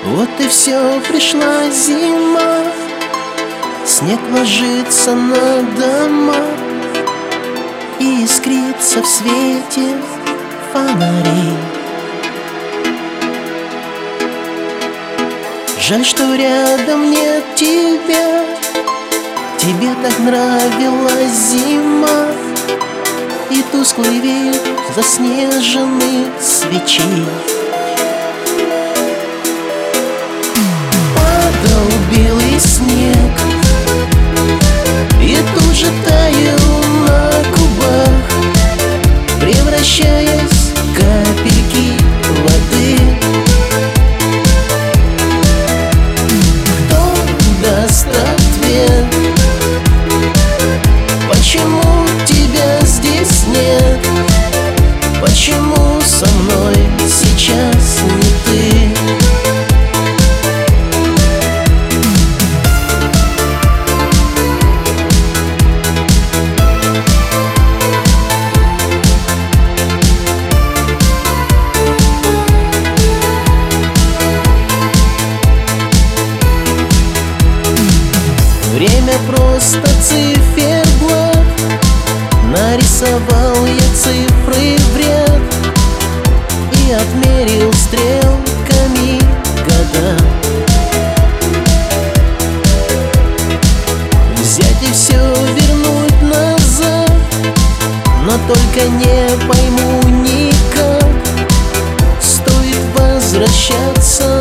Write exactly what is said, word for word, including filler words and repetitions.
Вот и все, пришла зима, снег ложится на дома и искрится в свете фонарей. Жаль, что рядом нет тебя, тебе так нравилась зима и тусклый вид заснеженных свечей. Падал белый снег и тут же таял на губах, превращаясь в капельки воды. Кто даст ответ, почему тебя здесь нет? Почему со мной сейчас не ты? Время просто циферблат, нарисовал я цифры в ряд и отмерил стрелками года. Взять и все вернуть назад, но только не пойму никак. Стоит возвращаться